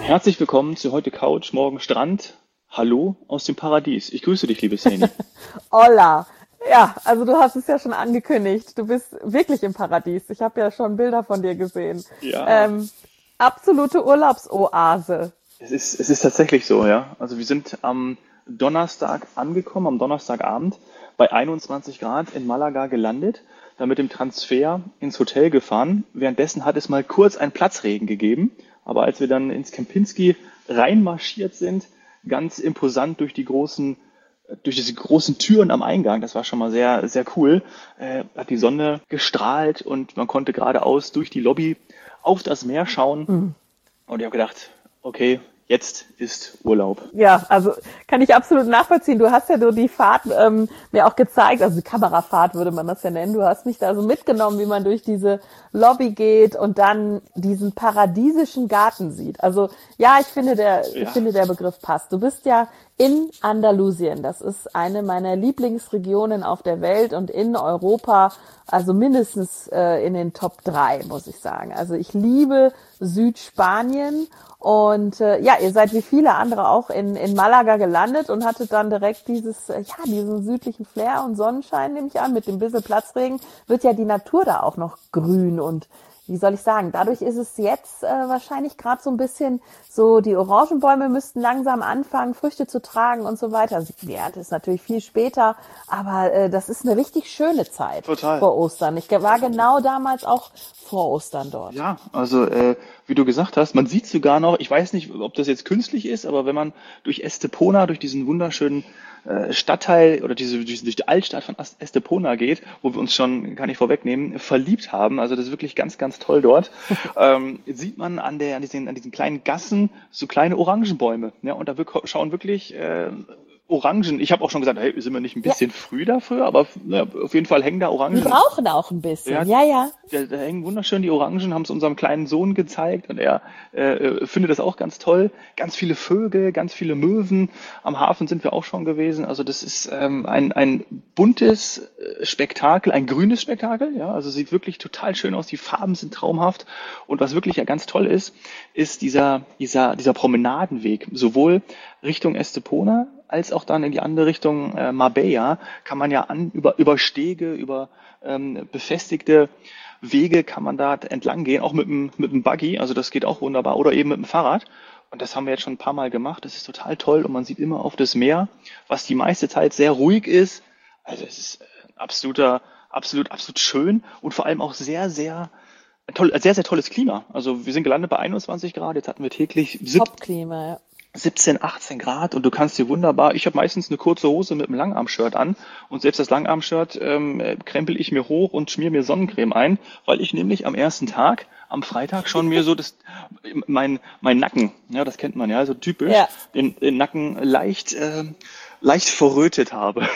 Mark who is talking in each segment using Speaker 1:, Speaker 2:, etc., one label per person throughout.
Speaker 1: Herzlich willkommen zu heute Couch, morgen Strand. Hallo aus dem Paradies. Ich grüße dich, liebe Sani.
Speaker 2: Hola. Ja, also du hast es ja schon angekündigt. Du bist wirklich im Paradies. Ich habe ja schon Bilder von dir gesehen.
Speaker 1: Ja,
Speaker 2: Absolute Urlaubsoase.
Speaker 1: es ist tatsächlich so, ja. Also wir sind am Donnerstag angekommen, am Donnerstagabend bei 21 Grad in Malaga gelandet, dann mit dem Transfer ins Hotel gefahren. Währenddessen hat es mal kurz einen Platzregen gegeben, aber als wir dann ins Kempinski reinmarschiert sind, ganz imposant durch diese großen Türen am Eingang, das war schon mal sehr, sehr cool, hat die Sonne gestrahlt und man konnte geradeaus durch die Lobby auf das Meer schauen. Und ich habe gedacht, okay, jetzt ist Urlaub.
Speaker 2: Ja, also kann ich absolut nachvollziehen. Du hast ja nur die Fahrt mir auch gezeigt, also die Kamerafahrt würde man das ja nennen. Du hast mich da so mitgenommen, wie man durch diese Lobby geht und dann diesen paradiesischen Garten sieht. Also ja, ich
Speaker 1: Ja,
Speaker 2: finde der Begriff passt. Du bist ja in Andalusien. Das ist eine meiner Lieblingsregionen auf der Welt und in Europa, also mindestens in den Top 3, muss ich sagen. Also ich liebe Südspanien. Und ja, ihr seid wie viele andere auch in Malaga gelandet und hattet dann direkt diesen südlichen Flair und Sonnenschein, nehme ich an, mit dem bisschen Platzregen, wird ja die Natur da auch noch grün und wie soll ich sagen, dadurch ist es jetzt wahrscheinlich gerade so ein bisschen so, die Orangenbäume müssten langsam anfangen, Früchte zu tragen und so weiter. Also die Ernte ist natürlich viel später, aber das ist eine richtig schöne Zeit
Speaker 1: total.
Speaker 2: vor Ostern. Ich war genau damals auch vor Ostern dort.
Speaker 1: Ja, also wie du gesagt hast, man sieht sogar noch, ich weiß nicht, ob das jetzt künstlich ist, aber wenn man durch Estepona, durch diesen wunderschönen Stadtteil oder durch die Altstadt von Estepona geht, wo wir uns schon, kann ich vorwegnehmen, verliebt haben, also das ist wirklich ganz, ganz toll dort, sieht man an diesen kleinen Gassen so kleine Orangenbäume. Ja, und schauen wirklich Orangen. Ich habe auch schon gesagt, hey, sind wir nicht ein
Speaker 2: Ja,
Speaker 1: bisschen früh dafür, aber ja, auf jeden Fall hängen da
Speaker 2: die
Speaker 1: Orangen.
Speaker 2: brauchen auch ein
Speaker 1: Ja,
Speaker 2: bisschen. Ja, ja.
Speaker 1: da hängen wunderschön die Orangen, haben es unserem kleinen Sohn gezeigt und er findet das auch ganz toll. Ganz viele Vögel, ganz viele Möwen. Am Hafen sind wir auch schon gewesen. Also das ist ein buntes Spektakel, ein grünes Spektakel. Ja, also sieht wirklich total schön aus. Die Farben sind traumhaft. Und was wirklich ja ganz toll ist, ist dieser Promenadenweg. Sowohl Richtung Estepona als auch dann in die andere Richtung Marbella kann man ja über Stege, über befestigte Wege kann man da entlang gehen, auch mit dem Buggy, also das geht auch wunderbar, oder eben mit dem Fahrrad. Und das haben wir jetzt schon ein paar Mal gemacht. Das ist total toll und man sieht immer auf das Meer, was die meiste Zeit sehr ruhig ist. Also es ist absolut schön und vor allem auch sehr, sehr toll, sehr, sehr tolles Klima. Also wir sind gelandet bei 21 Grad, jetzt hatten wir täglich
Speaker 2: Top-Klima, ja.
Speaker 1: 17, 18 Grad und du kannst dir wunderbar, ich habe meistens eine kurze Hose mit einem Langarm-Shirt an und selbst das Langarm-Shirt krempel ich mir hoch und schmier mir Sonnencreme ein, weil ich nämlich am ersten Tag, am Freitag schon mir so mein Nacken, ja, das kennt man ja, so typisch,
Speaker 2: Ja,
Speaker 1: den Nacken leicht verrötet habe.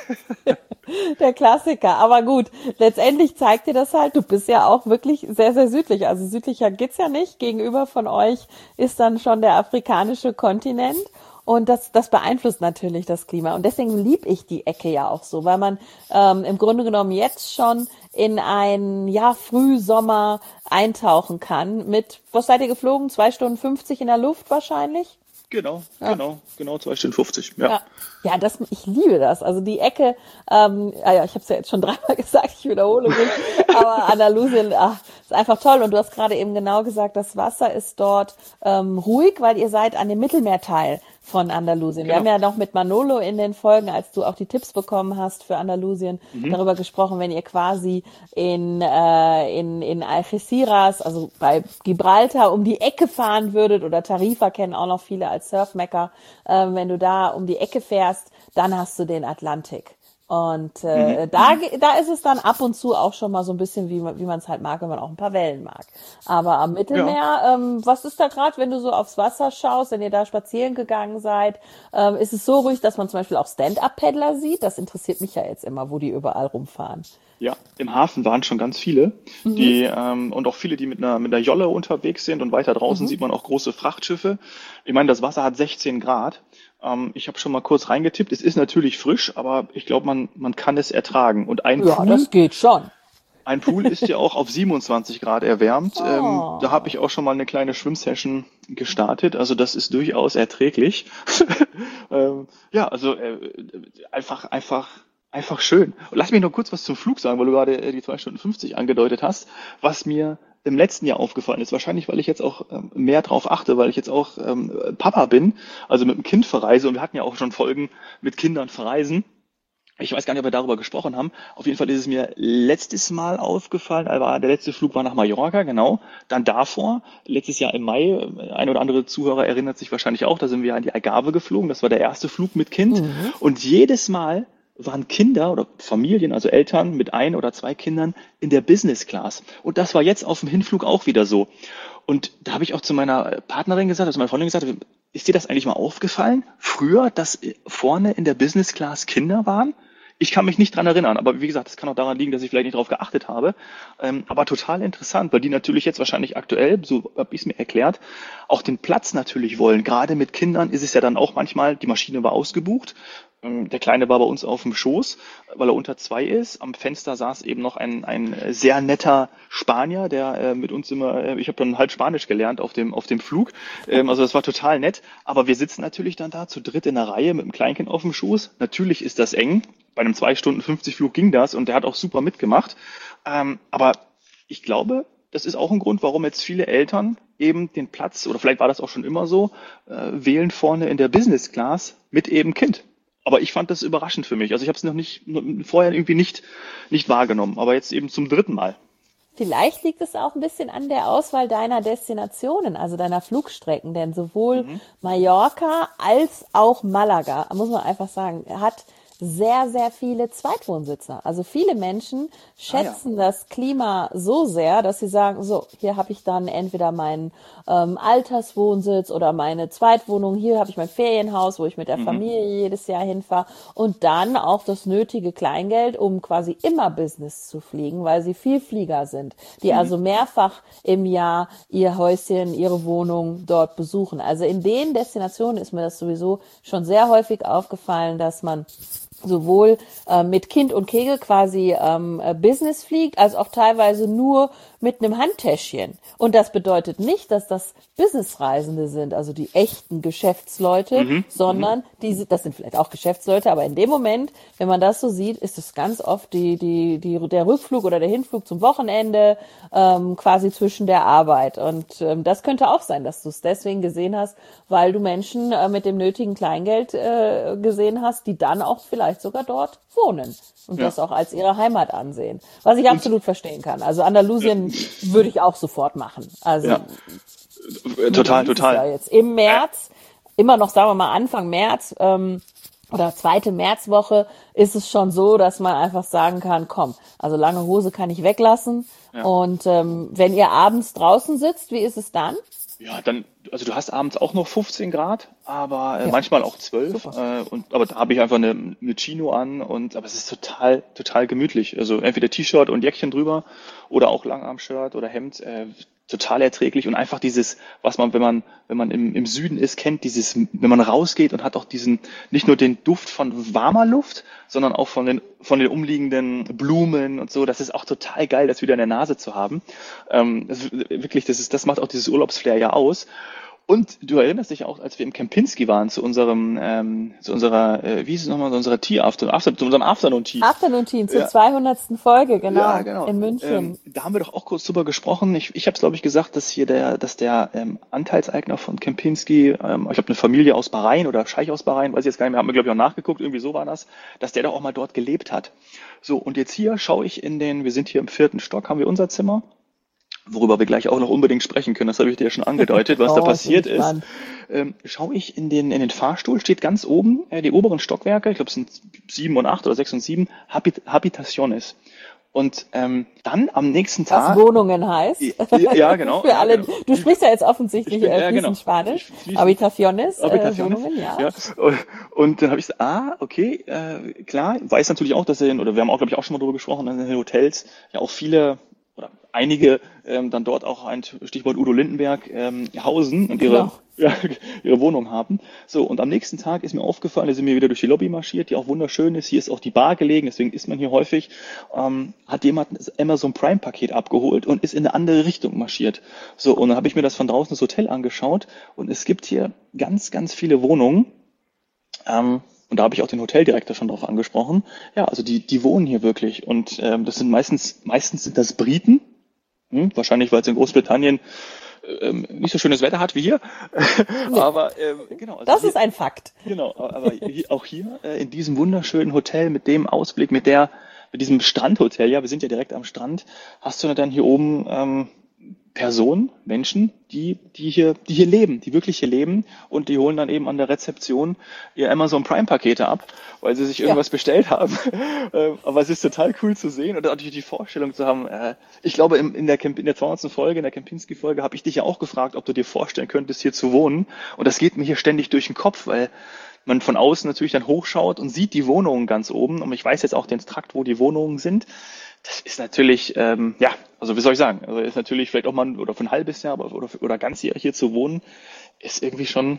Speaker 2: der Klassiker. Aber gut, letztendlich zeigt dir das halt, du bist ja auch wirklich sehr, sehr südlich. Also südlicher geht's ja nicht. Gegenüber von euch ist dann schon der afrikanische Kontinent. Und das beeinflusst natürlich das Klima. Und deswegen lieb ich die Ecke ja auch so, weil man im Grunde genommen jetzt schon in ein Frühsommer eintauchen kann mit, was seid ihr geflogen? 2 Stunden 50 in der Luft wahrscheinlich? Ja.
Speaker 1: Genau, 2,50 Stunden, ja.
Speaker 2: Ja, ich liebe das. Also die Ecke, ja, ich habe es ja jetzt schon dreimal gesagt, ich wiederhole mich, aber Andalusien, ist einfach toll. Und du hast gerade eben genau gesagt, das Wasser ist dort ruhig, weil ihr seid an dem Mittelmeerteil von Andalusien. Wir haben
Speaker 1: Genau.
Speaker 2: ja noch mit Manolo in den Folgen, als du auch die Tipps bekommen hast für Andalusien, darüber gesprochen, wenn ihr quasi in Algeciras, also bei Gibraltar, um die Ecke fahren würdet, oder Tarifa kennen auch noch viele als Surfmecker, wenn du da um die Ecke fährst, dann hast du den Atlantik. Und da ist es dann ab und zu auch schon mal so ein bisschen, wie man es halt mag, wenn man auch ein paar Wellen mag. Aber am
Speaker 1: Ja.
Speaker 2: Mittelmeer, was ist da gerade, wenn du so aufs Wasser schaust, wenn ihr da spazieren gegangen seid, ist es so ruhig, dass man zum Beispiel auch Stand-Up-Paddler sieht? Das interessiert mich ja jetzt immer, wo die überall rumfahren.
Speaker 1: Ja, im Hafen waren schon ganz viele, und auch viele, die mit einer Jolle unterwegs sind und weiter draußen sieht man auch große Frachtschiffe. Ich meine, das Wasser hat 16 Grad. Ich habe schon mal kurz reingetippt. Es ist natürlich frisch, aber ich glaube, man kann es ertragen. Und ein
Speaker 2: Ja,
Speaker 1: Pool,
Speaker 2: das geht schon.
Speaker 1: Ein Pool ist ja auch auf 27 Grad erwärmt. Da habe
Speaker 2: Oh.
Speaker 1: ich auch schon mal eine kleine Schwimmsession gestartet. Also das ist durchaus erträglich. Ja, also einfach schön. Und lass mich noch kurz was zum Flug sagen, weil du gerade die 2 Stunden 50 angedeutet hast, was mir im letzten Jahr aufgefallen ist. Wahrscheinlich, weil ich jetzt auch mehr drauf achte, weil ich jetzt auch Papa bin, also mit dem Kind verreise. Und wir hatten ja auch schon Folgen mit Kindern verreisen. Ich weiß gar nicht, ob wir darüber gesprochen haben. Auf jeden Fall ist es mir letztes Mal aufgefallen, aber der letzte Flug war nach Mallorca, genau. Dann davor, letztes Jahr im Mai, ein oder andere Zuhörer erinnert sich wahrscheinlich auch, da sind wir an die Algarve geflogen. Das war der erste Flug mit Kind.
Speaker 2: Mhm.
Speaker 1: Und jedes Mal waren Kinder oder Familien, also Eltern mit 1 oder 2 Kindern in der Business Class. Und das war jetzt auf dem Hinflug auch wieder so. Und da habe ich auch zu meiner Partnerin gesagt, also meiner Freundin gesagt, ist dir das eigentlich mal aufgefallen? Früher, dass vorne in der Business Class Kinder waren? Ich kann mich nicht dran erinnern, aber wie gesagt, das kann auch daran liegen, dass ich vielleicht nicht darauf geachtet habe. Aber total interessant, weil die natürlich jetzt wahrscheinlich aktuell, so habe ich es mir erklärt, auch den Platz natürlich wollen. Gerade mit Kindern ist es ja dann auch manchmal, die Maschine war ausgebucht. Der Kleine war bei uns auf dem Schoß, weil er unter 2 ist. Am Fenster saß eben noch ein sehr netter Spanier, der mit uns immer, ich habe dann halt Spanisch gelernt auf dem Flug. Also das war total nett. Aber wir sitzen natürlich dann da zu dritt in der Reihe mit dem Kleinkind auf dem Schoß. Natürlich ist das eng. Bei einem 2 Stunden 50 Flug ging das und der hat auch super mitgemacht. Aber ich glaube, das ist auch ein Grund, warum jetzt viele Eltern eben den Platz, oder vielleicht war das auch schon immer so, wählen vorne in der Business Class mit eben Kind. Aber ich fand das überraschend für mich. Also ich habe es vorher irgendwie nicht wahrgenommen, aber jetzt eben zum dritten Mal.
Speaker 2: Vielleicht liegt es auch ein bisschen an der Auswahl deiner Destinationen, also deiner Flugstrecken, denn sowohl Mallorca als auch Malaga, muss man einfach sagen, hat sehr, sehr viele Zweitwohnsitzer. Also viele Menschen
Speaker 1: Ah ja.
Speaker 2: schätzen das Klima so sehr, dass sie sagen, so, hier habe ich dann entweder meinen Alterswohnsitz oder meine Zweitwohnung, hier habe ich mein Ferienhaus, wo ich mit der Familie jedes Jahr hinfahre und dann auch das nötige Kleingeld, um quasi immer Business zu fliegen, weil sie Vielflieger sind, die also mehrfach im Jahr ihr Häuschen, ihre Wohnung dort besuchen. Also in den Destinationen ist mir das sowieso schon sehr häufig aufgefallen, dass man sowohl mit Kind und Kegel quasi Business fliegt, als auch teilweise nur mit einem Handtäschchen. Und das bedeutet nicht, dass das Businessreisende sind, also die echten Geschäftsleute, sondern das sind vielleicht auch Geschäftsleute, aber in dem Moment, wenn man das so sieht, ist es ganz oft der Rückflug oder der Hinflug zum Wochenende, quasi zwischen der Arbeit. Und das könnte auch sein, dass du es deswegen gesehen hast, weil du Menschen mit dem nötigen Kleingeld gesehen hast, die dann auch vielleicht sogar dort wohnen und
Speaker 1: Ja.
Speaker 2: das auch als ihre Heimat ansehen. Was ich absolut verstehen kann. Also Andalusien würde ich auch sofort machen. Also
Speaker 1: Ja, total,
Speaker 2: dieses Jahr
Speaker 1: total.
Speaker 2: jetzt im März, immer noch, sagen wir mal Anfang März oder zweite Märzwoche, ist es schon so, dass man einfach sagen kann, komm, also lange Hose kann ich weglassen.
Speaker 1: Ja.
Speaker 2: Und wenn ihr abends draußen sitzt, wie ist es dann?
Speaker 1: Ja, dann, also du hast abends auch noch 15 Grad, aber
Speaker 2: Ja,
Speaker 1: manchmal auch 12.
Speaker 2: super.
Speaker 1: Aber da habe ich einfach eine Chino an aber es ist total gemütlich. Also entweder T-Shirt und Jäckchen drüber oder auch Langarm-Shirt oder Hemd. Total erträglich und einfach dieses, was man, wenn man im Süden ist, kennt, dieses, wenn man rausgeht und hat auch diesen, nicht nur den Duft von warmer Luft, sondern auch von den umliegenden Blumen und so. Das ist auch total geil, das wieder in der Nase zu haben. Wirklich, das macht auch dieses Urlaubsflair ja aus. Und du erinnerst dich auch, als wir im Kempinski waren, zu unserer, wie hieß es nochmal, zu unserer zu unserem Afternoon Tea.
Speaker 2: Afternoon Teen zur
Speaker 1: Ja,
Speaker 2: 200. Folge,
Speaker 1: ja,
Speaker 2: genau,
Speaker 1: genau.
Speaker 2: in München.
Speaker 1: Da haben wir doch auch kurz drüber gesprochen. Ich habe es, glaube ich, gesagt, dass der Anteilseigner von Kempinski, ich glaube eine Familie aus Bahrain oder Scheich aus Bahrain, weiß ich jetzt gar nicht mehr, haben wir, glaube ich, auch nachgeguckt, irgendwie so war das, dass der doch auch mal dort gelebt hat. So, und jetzt hier schaue ich wir sind hier im 4. Stock, haben wir unser Zimmer, worüber wir gleich auch noch unbedingt sprechen können, das habe ich dir ja schon angedeutet, was da
Speaker 2: Oh, ich bin
Speaker 1: passiert ist.
Speaker 2: gespannt.
Speaker 1: Schaue ich in den Fahrstuhl, steht ganz oben, die oberen Stockwerke, ich glaube es sind 7 und 8 oder 6 und 7, Habitaciones. Und dann am nächsten
Speaker 2: Was
Speaker 1: Tag,
Speaker 2: Wohnungen heißt.
Speaker 1: ja, genau,
Speaker 2: Für
Speaker 1: ja,
Speaker 2: alle,
Speaker 1: genau.
Speaker 2: du sprichst ja jetzt offensichtlich
Speaker 1: Ja, genau.
Speaker 2: fließend Spanisch.
Speaker 1: Fließend.
Speaker 2: Habitaciones,
Speaker 1: Habitaciones,
Speaker 2: Wohnungen, ja.
Speaker 1: ja. Und dann habe ich gesagt, okay, klar, weiß natürlich auch, oder wir haben auch, glaube ich, auch schon mal darüber gesprochen, dass in den Hotels ja auch viele oder einige dann dort auch ein Stichwort Udo Lindenberg hausen und
Speaker 2: Genau.
Speaker 1: ihre Wohnung haben. So, und am nächsten Tag ist mir aufgefallen, da sind wir wieder durch die Lobby marschiert, die auch wunderschön ist. Hier ist auch die Bar gelegen, deswegen isst man hier häufig. Hat jemand das Amazon Prime Paket abgeholt und ist in eine andere Richtung marschiert. So, und dann habe ich mir das von draußen das Hotel angeschaut und es gibt hier ganz, ganz viele Wohnungen. Und da habe ich auch den Hoteldirektor schon drauf angesprochen. Ja, also die wohnen hier wirklich. Und das sind meistens sind das Briten. Wahrscheinlich, weil es in Großbritannien nicht so schönes Wetter hat wie hier.
Speaker 2: Nee.
Speaker 1: Aber genau. Also
Speaker 2: Das
Speaker 1: hier,
Speaker 2: ist ein Fakt.
Speaker 1: genau, aber auch hier in diesem wunderschönen Hotel mit dem Ausblick, mit diesem Strandhotel, ja, wir sind ja direkt am Strand, hast du dann hier oben Personen, Menschen, die hier leben, die wirklich hier leben und die holen dann eben an der Rezeption ihr Amazon Prime Pakete ab, weil sie sich irgendwas bestellt haben. Aber es ist total cool zu sehen und natürlich die Vorstellung zu haben. Ich glaube, in der 200. Folge, in der Kempinski-Folge, habe ich dich ja auch gefragt, ob du dir vorstellen könntest, hier zu wohnen. Und das geht mir hier ständig durch den Kopf, weil man von außen natürlich dann hochschaut und sieht die Wohnungen ganz oben. Und ich weiß jetzt auch den Trakt, wo die Wohnungen sind. Das ist natürlich, also wie soll ich sagen, also ist natürlich vielleicht auch mal oder für ein halbes Jahr oder ganzjährig hier zu wohnen, ist irgendwie schon,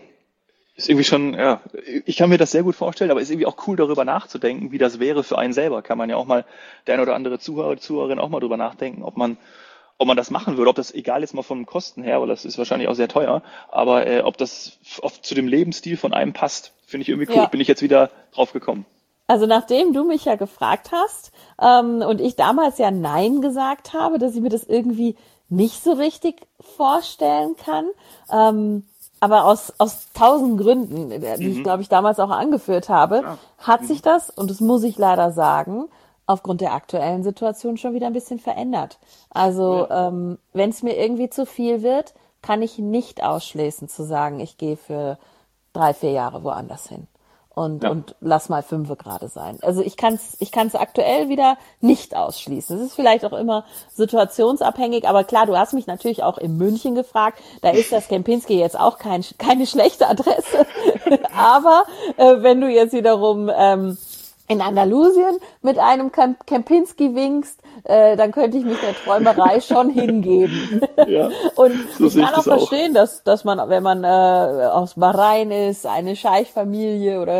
Speaker 1: ja, ich kann mir das sehr gut vorstellen, aber ist irgendwie auch cool darüber nachzudenken, wie das wäre für einen selber. Kann man ja auch mal, der ein oder andere Zuhörer, Zuhörerin auch mal drüber nachdenken, ob man das machen würde, ob das egal jetzt mal von den Kosten her, weil das ist wahrscheinlich auch sehr teuer, aber ob das zu dem Lebensstil von einem passt, finde ich irgendwie cool.
Speaker 2: Ja.
Speaker 1: Bin ich jetzt wieder drauf gekommen.
Speaker 2: Also nachdem du mich ja gefragt hast und ich damals ja Nein gesagt habe, dass ich mir das irgendwie nicht so richtig vorstellen kann, aber aus 1000 Gründen, die ich glaube ich damals auch angeführt habe, hat sich das, und das muss ich leider sagen, aufgrund der aktuellen Situation schon wieder ein bisschen verändert. Also wenn es mir irgendwie zu viel wird, kann ich nicht ausschließen zu sagen, ich gehe für 3-4 Jahre woanders hin. Und lass mal 5 gerade sein. Also ich kann's aktuell wieder nicht ausschließen. Es ist vielleicht auch immer situationsabhängig, aber klar, du hast mich natürlich auch in München gefragt. Da ist das Kempinski jetzt auch keine schlechte Adresse. Aber wenn du jetzt wiederum in Andalusien mit einem Kempinski winkst, dann könnte ich mich der Träumerei schon hingeben.
Speaker 1: Ja,
Speaker 2: und
Speaker 1: so
Speaker 2: ich kann auch
Speaker 1: das
Speaker 2: verstehen, dass man, wenn man aus Bahrain ist, eine Scheichfamilie oder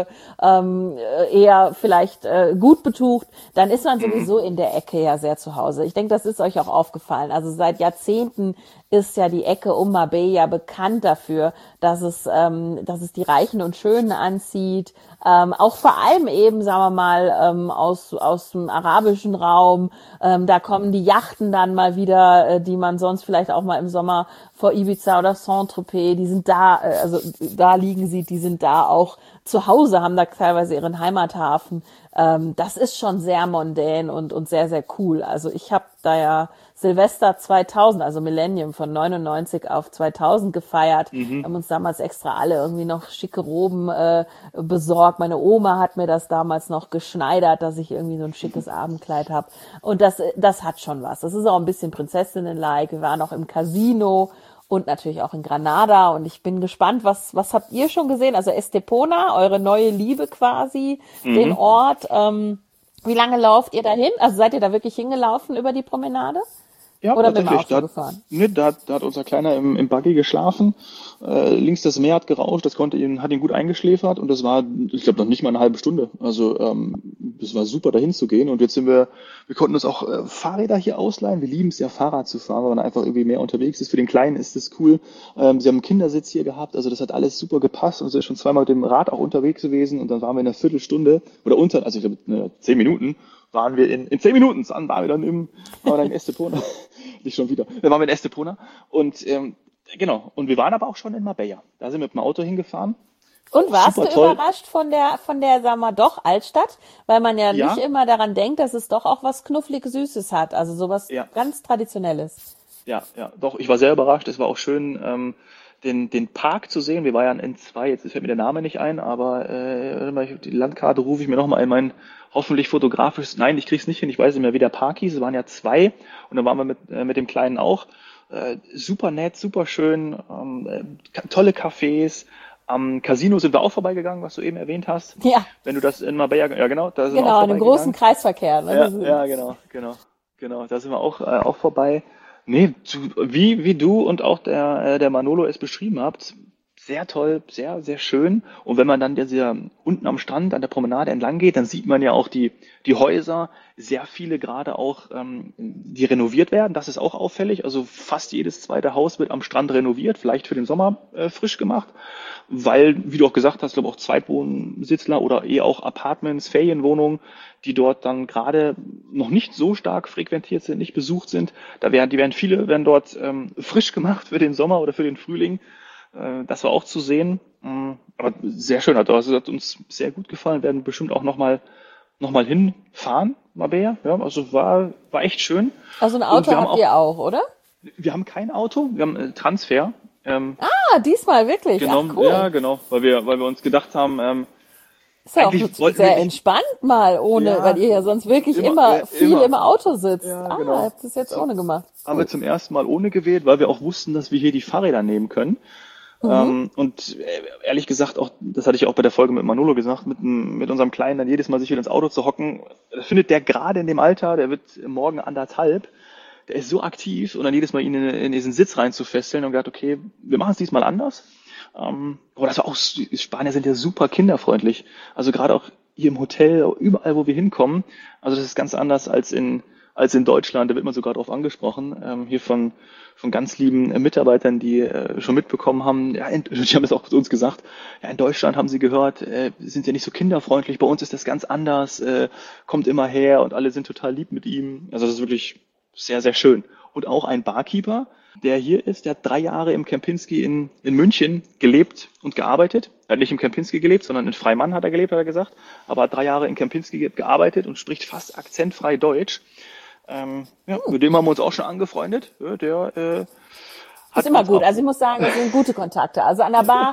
Speaker 2: eher vielleicht gut betucht, dann ist man sowieso in der Ecke ja sehr zu Hause. Ich denke, das ist euch auch aufgefallen. Also seit Jahrzehnten ist ja die Ecke um Marbella bekannt dafür, dass es die Reichen und Schönen anzieht. Auch vor allem eben, sagen wir mal, aus dem arabischen Raum. Da kommen die Yachten dann mal wieder, die man sonst vielleicht auch mal im Sommer vor Ibiza oder Saint-Tropez, die sind da, also da liegen sie, die sind da auch zu Hause, haben da teilweise ihren Heimathafen. Das ist schon sehr mondän und sehr, sehr cool. Also ich habe da ja Silvester 2000, also Millennium von 99 auf 2000 gefeiert. Haben uns damals extra alle irgendwie noch schicke Roben besorgt. Meine Oma hat mir das damals noch geschneidert, dass ich irgendwie so ein schickes Abendkleid habe. Und das hat schon was. Das ist auch ein bisschen Prinzessinnen-like. Wir waren auch im Casino und natürlich auch in Granada. Und ich bin gespannt, was habt ihr schon gesehen? Also Estepona, eure neue Liebe quasi, den Ort. Wie lange lauft ihr dahin? Also seid ihr da wirklich hingelaufen über die Promenade?
Speaker 1: Ja,
Speaker 2: oder mit dem
Speaker 1: tatsächlich.
Speaker 2: Auto gefahren?
Speaker 1: Da hat unser Kleiner im Buggy geschlafen. Links das Meer hat gerauscht, hat ihn gut eingeschläfert und das war, ich glaube, noch nicht mal eine halbe Stunde. Also das war super, dahin zu gehen. Und jetzt wir konnten uns auch Fahrräder hier ausleihen. Wir lieben es ja, Fahrrad zu fahren, weil man einfach irgendwie mehr unterwegs ist. Für den Kleinen ist das cool. Sie haben einen Kindersitz hier gehabt, also das hat alles super gepasst und sind schon zweimal mit dem Rad auch unterwegs gewesen und dann waren wir in einer Viertelstunde oder also ich glaube 10 Minuten waren wir in 10 Minuten, waren wir dann in Estepona. Nicht schon wieder. Wir waren in Estepona und genau. Und wir waren aber auch schon in Marbella. Da sind wir mit dem Auto hingefahren.
Speaker 2: Und warst
Speaker 1: Super
Speaker 2: du
Speaker 1: toll.
Speaker 2: überrascht von der, sagen wir doch, Altstadt? Weil man ja nicht immer daran denkt, dass es doch auch was knufflig Süßes hat. Also sowas ganz Traditionelles.
Speaker 1: Ja, doch. Ich war sehr überrascht. Es war auch schön, den Park zu sehen. Wir waren ja in N2, jetzt fällt mir der Name nicht ein, aber die Landkarte rufe ich mir nochmal in mein hoffentlich fotografisches, nein, ich krieg's nicht hin, ich weiß nicht mehr, wie der Park hieß, es waren ja 2 und dann waren wir mit dem Kleinen auch. Super nett, super schön, tolle Cafés. Am Casino sind wir auch vorbeigegangen, was du eben erwähnt hast.
Speaker 2: Ja.
Speaker 1: Wenn du das in Marbella, ja genau, da sind wir
Speaker 2: Genau,
Speaker 1: auch
Speaker 2: an dem großen Kreisverkehr. Ne?
Speaker 1: Ja, genau. Genau, da sind wir auch vorbei. Nee, wie du und auch der Manolo es beschrieben habt, sehr toll, sehr, sehr schön. Und wenn man dann unten am Strand an der Promenade entlang geht, dann sieht man ja auch die Häuser, sehr viele gerade auch, die renoviert werden. Das ist auch auffällig. Also fast jedes zweite Haus wird am Strand renoviert, vielleicht für den Sommer frisch gemacht, weil, wie du auch gesagt hast, glaube auch Zweitwohnsitzler oder auch Apartments, Ferienwohnungen, die dort dann gerade noch nicht so stark frequentiert sind, nicht besucht sind. Viele werden dort frisch gemacht für den Sommer oder für den Frühling. Das war auch zu sehen. Aber sehr schön, also hat uns sehr gut gefallen, werden bestimmt auch noch mal hinfahren, Mabea. Ja, also war echt schön.
Speaker 2: Also ein
Speaker 1: Und
Speaker 2: Auto habt ihr auch, oder?
Speaker 1: wir haben kein Auto, wir haben Transfer
Speaker 2: Ah, diesmal wirklich. Ach,
Speaker 1: genommen.
Speaker 2: cool.
Speaker 1: Ja, genau, weil wir uns gedacht haben,
Speaker 2: Ist ja auch
Speaker 1: eigentlich wollten wir
Speaker 2: sehr
Speaker 1: nicht,
Speaker 2: entspannt mal ohne,
Speaker 1: ja,
Speaker 2: weil ihr ja sonst wirklich immer viel
Speaker 1: immer.
Speaker 2: im Auto sitzt.
Speaker 1: Ja,
Speaker 2: Ah,
Speaker 1: genau.
Speaker 2: habt ihr es jetzt
Speaker 1: Zum,
Speaker 2: ohne gemacht.
Speaker 1: haben wir
Speaker 2: Cool.
Speaker 1: zum ersten Mal ohne gewählt, weil wir auch wussten, dass wir hier die Fahrräder nehmen können.
Speaker 2: Mhm.
Speaker 1: Und ehrlich gesagt, auch, das hatte ich auch bei der Folge mit Manolo gesagt, mit unserem Kleinen dann jedes Mal sich wieder ins Auto zu hocken, das findet der gerade in dem Alter, der wird morgen 1,5, der ist so aktiv und dann jedes Mal ihn in diesen Sitz reinzufesseln und gesagt, okay, wir machen es diesmal anders. Aber das war auch, Spanier sind ja super kinderfreundlich. Also gerade auch hier im Hotel, überall, wo wir hinkommen. Also das ist ganz anders als in Deutschland. Da wird man sogar drauf angesprochen. Hier von ganz lieben Mitarbeitern, die schon mitbekommen haben, ja, die haben es auch zu uns gesagt, ja, in Deutschland haben sie gehört, sind ja nicht so kinderfreundlich, bei uns ist das ganz anders, kommt immer her und alle sind total lieb mit ihm. Also das ist wirklich sehr, sehr schön. Und auch ein Barkeeper, der hier ist, der hat 3 Jahre im Kempinski in München gelebt und gearbeitet. Er hat nicht im Kempinski gelebt, sondern in Freimann hat er gelebt, hat er gesagt. Aber hat 3 Jahre in Kempinski gearbeitet und spricht fast akzentfrei Deutsch. Ja, mit dem haben wir uns auch schon angefreundet. Ja, der
Speaker 2: Ist
Speaker 1: hat
Speaker 2: immer
Speaker 1: uns
Speaker 2: gut.
Speaker 1: auch,
Speaker 2: Also ich muss sagen, das sind gute Kontakte. Also an der Bar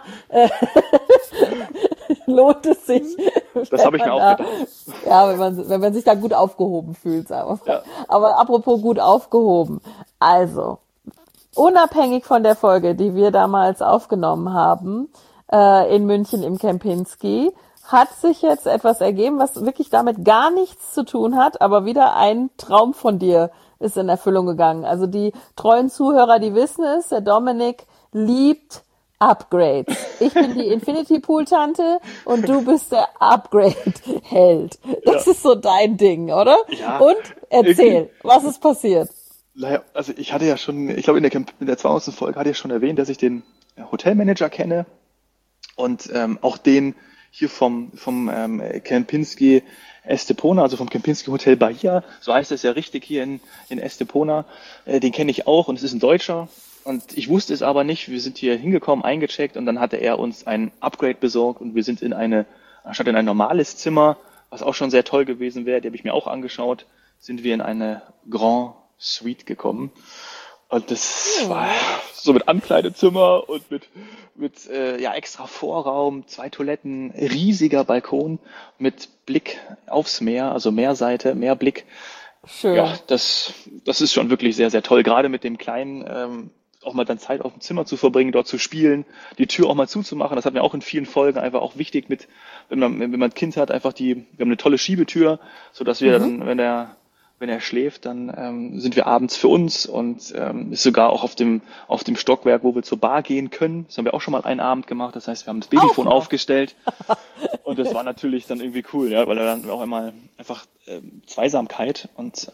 Speaker 2: lohnt es sich,
Speaker 1: das
Speaker 2: wenn
Speaker 1: habe ich mir
Speaker 2: man
Speaker 1: auch
Speaker 2: da,
Speaker 1: gedacht.
Speaker 2: ja, wenn man sich da gut aufgehoben fühlt, sagen wir mal.
Speaker 1: Ja,
Speaker 2: Aber apropos gut aufgehoben. Also, unabhängig von der Folge, die wir damals aufgenommen haben, in München im Kempinski, hat sich jetzt etwas ergeben, was wirklich damit gar nichts zu tun hat, aber wieder ein Traum von dir ist in Erfüllung gegangen. Also die treuen Zuhörer, die wissen es, der Dominik liebt Upgrades. Ich bin die Infinity Pool Tante und du bist der Upgrade Held.
Speaker 1: ja,
Speaker 2: Das ist so dein Ding, oder?
Speaker 1: ja.
Speaker 2: Und erzähl, was ist passiert?
Speaker 1: Naja, also ich hatte ja schon, ich glaube in der 200. Folge hatte ich schon erwähnt, dass ich den Hotelmanager kenne und auch den hier vom Kempinski Estepona, also vom Kempinski Hotel Bahia, so heißt es ja richtig hier in Estepona, den kenne ich auch und es ist ein Deutscher. Und ich wusste es aber nicht. Wir sind hier hingekommen, eingecheckt und dann hatte er uns ein Upgrade besorgt und wir sind anstatt in ein normales Zimmer, was auch schon sehr toll gewesen wäre, die habe ich mir auch angeschaut, sind wir in eine Grand Suite gekommen. Und das war so mit Ankleidezimmer und mit extra Vorraum, 2 Toiletten, riesiger Balkon mit Blick aufs Meer, also Meerseite, Meerblick.
Speaker 2: Schön.
Speaker 1: Ja, das ist schon wirklich sehr, sehr toll. Gerade mit dem Kleinen auch mal dann Zeit auf dem Zimmer zu verbringen, dort zu spielen, die Tür auch mal zuzumachen. Das hat mir auch in vielen Folgen einfach auch wichtig wenn man ein Kind hat, wir haben eine tolle Schiebetür, sodass wir dann, wenn er schläft, dann sind wir abends für uns und ist sogar auch auf dem Stockwerk, wo wir zur Bar gehen können. Das haben wir auch schon mal einen Abend gemacht. Das heißt, wir haben das Babyphone aufgestellt und das war natürlich dann irgendwie cool, ja, weil dann auch einmal einfach Zweisamkeit und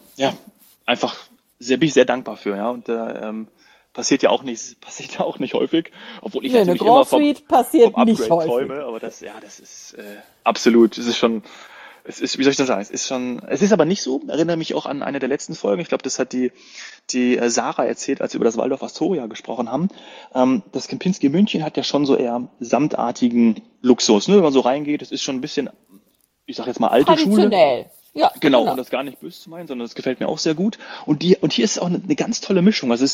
Speaker 1: einfach bin ich sehr dankbar für, ja. Und passiert ja auch nicht häufig, obwohl ich
Speaker 2: Nee, eine
Speaker 1: natürlich immer
Speaker 2: Grand Suite passiert
Speaker 1: vom
Speaker 2: nicht
Speaker 1: Upgrade
Speaker 2: häufig.
Speaker 1: träume, aber das ist absolut, wie soll ich das sagen, es ist aber nicht so, erinnere mich auch an eine der letzten Folgen, ich glaube, das hat die Sarah erzählt, als wir über das Waldorf Astoria gesprochen haben. Das Kempinski München hat ja schon so eher samtartigen Luxus, ne? Wenn man so reingeht, das ist schon ein bisschen, ich sag jetzt mal alte Schule.
Speaker 2: Traditionell. Ja,
Speaker 1: Genau, und das gar nicht böse zu meinen, sondern das gefällt mir auch sehr gut. Und hier ist auch eine ganz tolle Mischung. Also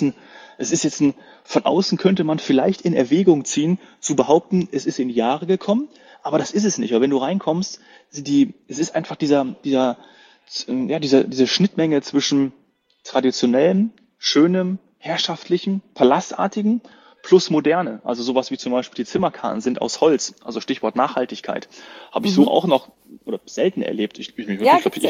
Speaker 1: von außen könnte man vielleicht in Erwägung ziehen, zu behaupten, es ist in die Jahre gekommen, aber das ist es nicht. Weil wenn du reinkommst, es ist einfach diese Schnittmenge zwischen traditionellem, schönem, herrschaftlichem, palastartigen plus moderne. Also sowas wie zum Beispiel die Zimmerkarten sind aus Holz, also Stichwort Nachhaltigkeit. Habe ich so auch noch oder selten erlebt.
Speaker 2: Ja, gibt's jetzt.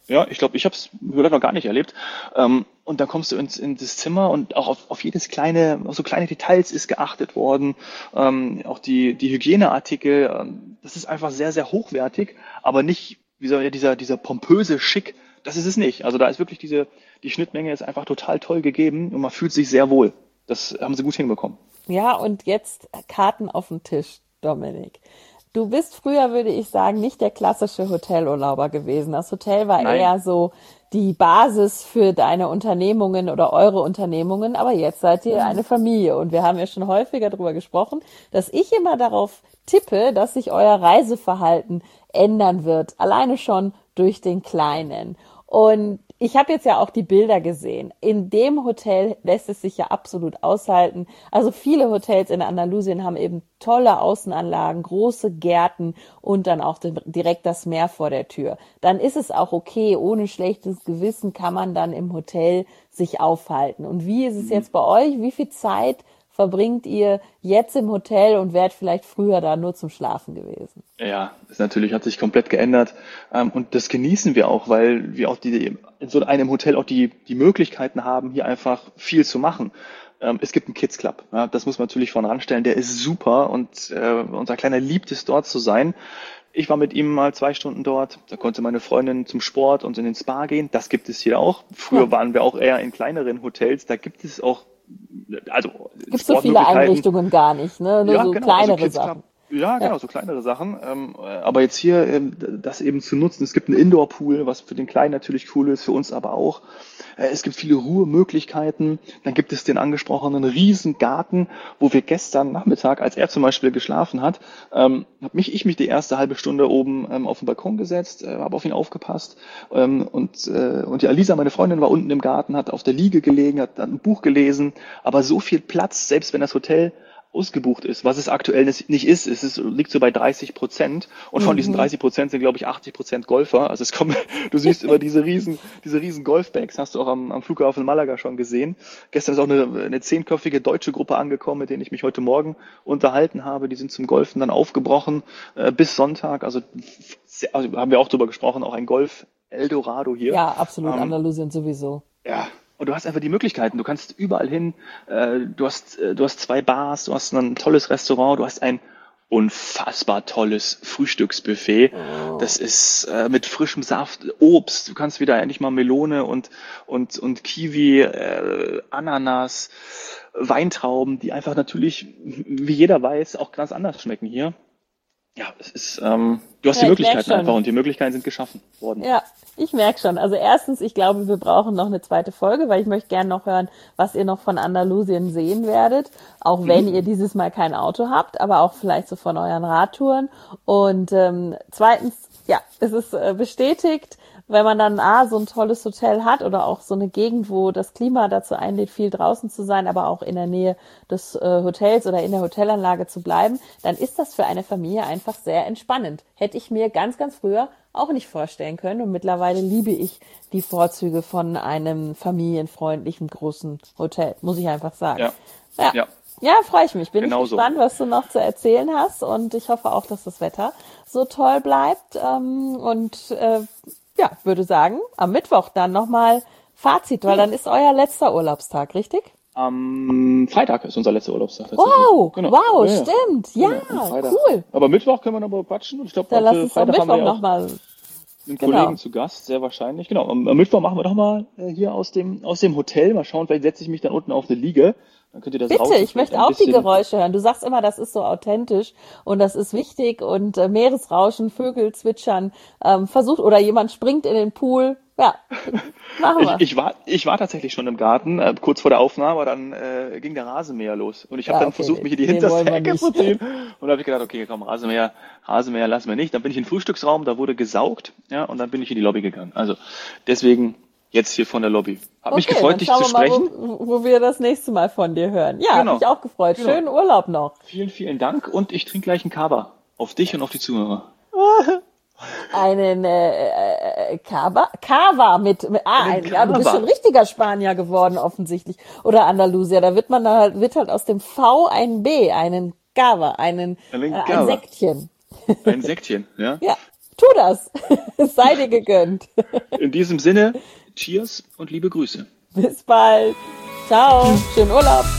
Speaker 1: Ja, ich glaube, ich habe es vielleicht noch gar nicht erlebt. Und dann kommst du in das Zimmer und auch auf jedes kleine, auf so kleine Details ist geachtet worden. Auch die Hygieneartikel, das ist einfach sehr, sehr hochwertig, aber nicht, wie soll ja, dieser pompöse Schick, das ist es nicht. Also da ist wirklich die Schnittmenge ist einfach total toll gegeben und man fühlt sich sehr wohl. Das haben sie gut hinbekommen.
Speaker 2: Ja, und jetzt Karten auf den Tisch, Dominik. Du bist früher, würde ich sagen, nicht der klassische Hotelurlauber gewesen. Das Hotel war
Speaker 1: Nein.
Speaker 2: eher so die Basis für deine Unternehmungen oder eure Unternehmungen, aber jetzt seid ihr eine Familie und wir haben ja schon häufiger darüber gesprochen, dass ich immer darauf tippe, dass sich euer Reiseverhalten ändern wird, alleine schon durch den Kleinen. Und ich habe jetzt ja auch die Bilder gesehen. In dem Hotel lässt es sich ja absolut aushalten. Also viele Hotels in Andalusien haben eben tolle Außenanlagen, große Gärten und dann auch direkt das Meer vor der Tür. Dann ist es auch okay, ohne schlechtes Gewissen kann man dann im Hotel sich aufhalten. Und wie ist es jetzt bei euch? Wie viel Zeit verbringt ihr jetzt im Hotel und wärt vielleicht früher da nur zum Schlafen gewesen?
Speaker 1: Ja, das natürlich hat sich komplett geändert. Und das genießen wir auch, weil wir auch in so einem Hotel auch die Möglichkeiten haben, hier einfach viel zu machen. Es gibt einen Kids Club, ja, das muss man natürlich vorne ranstellen, der ist super und unser Kleiner liebt es, dort zu sein. Ich war mit ihm mal 2 Stunden dort, da konnte meine Freundin zum Sport und in den Spa gehen, das gibt es hier auch. Früher
Speaker 2: Ja.
Speaker 1: waren wir auch eher in kleineren Hotels, da gibt es auch, also
Speaker 2: Gibt so viele
Speaker 1: Sportmöglichkeiten.
Speaker 2: Einrichtungen gar nicht, ne? Nur
Speaker 1: Ja,
Speaker 2: so
Speaker 1: genau, also
Speaker 2: kleinere
Speaker 1: Kids Club.
Speaker 2: Sachen.
Speaker 1: Ja,
Speaker 2: Ja.
Speaker 1: genau, so kleinere Sachen. Aber jetzt hier das eben zu nutzen. Es gibt einen Indoor-Pool, was für den Kleinen natürlich cool ist, für uns aber auch. Es gibt viele Ruhemöglichkeiten. Dann gibt es den angesprochenen Riesengarten, wo wir gestern Nachmittag, als er zum Beispiel geschlafen hat, habe ich mich die erste halbe Stunde oben auf den Balkon gesetzt, habe auf ihn aufgepasst. Und die Alisa, meine Freundin, war unten im Garten, hat auf der Liege gelegen, hat ein Buch gelesen. Aber so viel Platz, selbst wenn das Hotel ausgebucht ist, was es aktuell nicht ist. Liegt so bei 30%. Und von diesen 30% sind, glaube ich, 80% Golfer. Also du siehst immer diese riesen Golfbags, hast du auch am Flughafen Malaga schon gesehen. Gestern ist auch eine 10-köpfige deutsche Gruppe angekommen, mit denen ich mich heute Morgen unterhalten habe. Die sind zum Golfen dann aufgebrochen, bis Sonntag. Also haben wir auch drüber gesprochen, auch ein Golf Eldorado hier.
Speaker 2: Ja, absolut.
Speaker 1: Ähm,
Speaker 2: Andalusien sowieso.
Speaker 1: ja, und du hast einfach die Möglichkeiten. Du kannst überall hin. Du hast 2 Bars, du hast ein tolles Restaurant, du hast ein unfassbar tolles Frühstücksbuffet. Das ist mit frischem Saft, Obst. Du kannst wieder endlich mal Melone und Kiwi, Ananas, Weintrauben, die einfach natürlich, wie jeder weiß, auch ganz anders schmecken hier. Ja, du hast
Speaker 2: Ja,
Speaker 1: die
Speaker 2: ich merke
Speaker 1: Möglichkeiten einfach
Speaker 2: schon.
Speaker 1: und die Möglichkeiten sind geschaffen worden.
Speaker 2: Ja, ich merke schon. Also erstens, ich glaube, wir brauchen noch eine zweite Folge, weil ich möchte gerne noch hören, was ihr noch von Andalusien sehen werdet. Auch wenn ihr dieses Mal kein Auto habt, aber auch vielleicht so von euren Radtouren. Und zweitens, ja, es ist bestätigt, wenn man dann so ein tolles Hotel hat oder auch so eine Gegend, wo das Klima dazu einlädt, viel draußen zu sein, aber auch in der Nähe des Hotels oder in der Hotelanlage zu bleiben, dann ist das für eine Familie einfach sehr entspannend. Hätte ich mir ganz, ganz früher auch nicht vorstellen können und mittlerweile liebe ich die Vorzüge von einem familienfreundlichen großen Hotel, muss ich einfach sagen.
Speaker 1: Ja,
Speaker 2: Ja.
Speaker 1: ja,
Speaker 2: Ja, freue ich mich. Bin ich
Speaker 1: genau so.
Speaker 2: gespannt, was du noch zu erzählen hast und ich hoffe auch, dass das Wetter so toll bleibt ja, würde sagen, am Mittwoch dann nochmal Fazit, weil dann ist euer letzter Urlaubstag, richtig?
Speaker 1: Am Freitag ist unser letzter Urlaubstag tatsächlich.
Speaker 2: Wow,
Speaker 1: Genau.
Speaker 2: wow,
Speaker 1: Ja, ja.
Speaker 2: stimmt. Ja,
Speaker 1: Genau, am Freitag.
Speaker 2: cool.
Speaker 1: Aber Mittwoch können wir noch mal quatschen und ich glaube,
Speaker 2: Dann lass
Speaker 1: heute
Speaker 2: uns am
Speaker 1: Freitag haben wir
Speaker 2: Mittwoch
Speaker 1: ja auch
Speaker 2: nochmal.
Speaker 1: einen
Speaker 2: Genau.
Speaker 1: Kollegen zu Gast, sehr wahrscheinlich. Genau, am Mittwoch machen wir doch mal hier aus dem Hotel. Mal schauen, vielleicht setze ich mich dann unten auf eine Liege. Dann könnt ihr das
Speaker 2: Bitte,
Speaker 1: Rauschen
Speaker 2: ich
Speaker 1: vielleicht
Speaker 2: möchte
Speaker 1: ein
Speaker 2: auch die
Speaker 1: bisschen.
Speaker 2: Geräusche hören. Du sagst immer, das ist so authentisch und das ist wichtig und Meeresrauschen, Vögel zwitschern, versucht oder jemand springt in den Pool. Ja, machen wir.
Speaker 1: Ich war tatsächlich schon im Garten, kurz vor der Aufnahme, aber dann ging der Rasenmäher los. Und ich habe
Speaker 2: Ja,
Speaker 1: dann
Speaker 2: okay,
Speaker 1: versucht, mich in die
Speaker 2: den
Speaker 1: hinterste
Speaker 2: wollen wir
Speaker 1: Ecke
Speaker 2: nicht.
Speaker 1: zu ziehen. Und da habe ich gedacht, okay, komm, Rasenmäher lassen wir nicht. Dann bin ich in den Frühstücksraum, da wurde gesaugt, ja, und dann bin ich in die Lobby gegangen. Also deswegen jetzt hier von der Lobby. Hat mich
Speaker 2: Okay,
Speaker 1: gefreut,
Speaker 2: dann
Speaker 1: dich
Speaker 2: schauen
Speaker 1: zu
Speaker 2: wir mal,
Speaker 1: sprechen.
Speaker 2: wo wir das nächste Mal von dir hören. Ja, hat
Speaker 1: Genau.
Speaker 2: mich auch gefreut.
Speaker 1: Genau.
Speaker 2: Schönen Urlaub noch.
Speaker 1: Vielen, vielen Dank und ich trinke gleich einen Kaba. Auf dich und auf die Zuhörer.
Speaker 2: Einen Cava ja, du bist
Speaker 1: Cava.
Speaker 2: schon richtiger Spanier geworden offensichtlich oder Andalusier. Da wird halt aus dem V ein B, einen Cava, ein
Speaker 1: Cava.
Speaker 2: Säckchen.
Speaker 1: Ein Säckchen, ja?
Speaker 2: Ja, Tu das. Es sei dir gegönnt.
Speaker 1: In diesem Sinne, Cheers und liebe Grüße.
Speaker 2: Bis bald. Ciao. Schönen Urlaub.